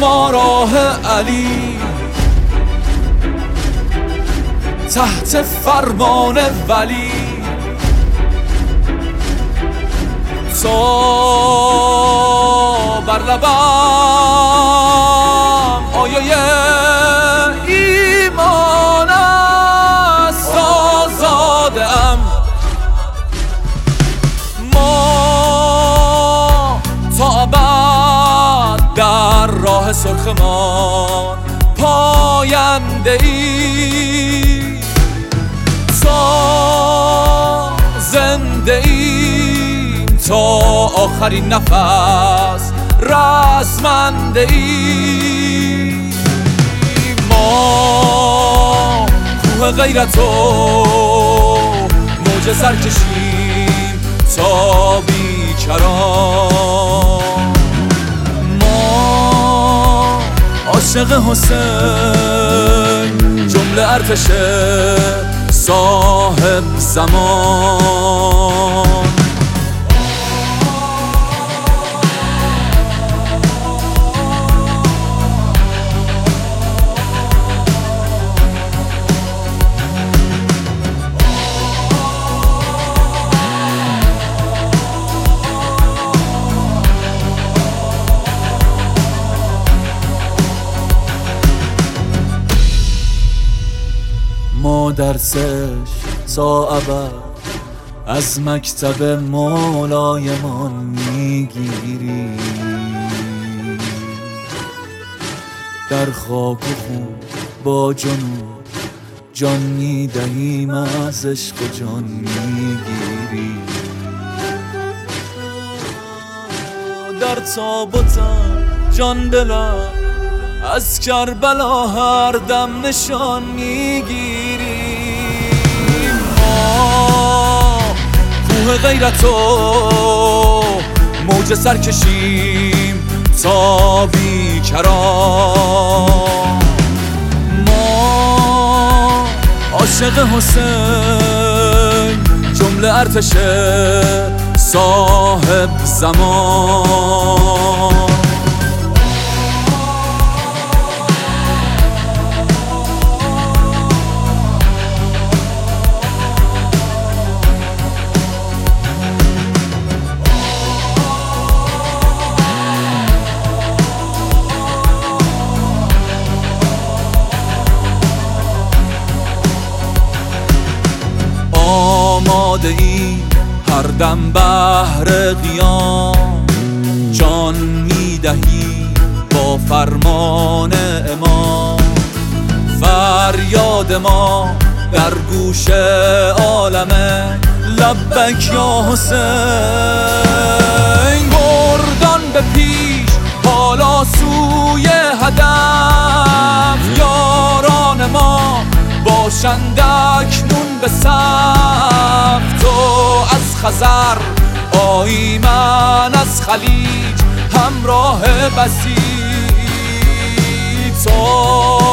ما راه علی، تحت فرمان ولی، تا بر لبم آیه ایمان است، آزاده ام. ما تا ابد در راه سرخمان پاینده ای، تا زنده ایم تا آخرین نفس رزمنده ای. ما کوه غیرت و موج سر کشیم تا بیکران. ما عاشق حسین جمله ارتش صاحب زمان. ما درسش تا ابد از مکتب مولایمان میگیریم، در خاک و خون با جنون جان میدهیم، از عشق و جان میگیریم. در تاب و تب جان دلم از کربلا هر دم نشان میگیریم. ما کوه غیرت و موج سر کشیم تا بیکران. ما عاشق حسین جمله ارتش صاحب زمان. آماده ای هر دم بهر قیام، جان میدهی با فرمان امام. فریاد ما در گوش عالمه، لبک یا حسین. گردان به پیش حالا سوی هدف، یاران ما باشند اکنون به صف. تو از خزر آیی، من از خلیج همراه بسیج. تو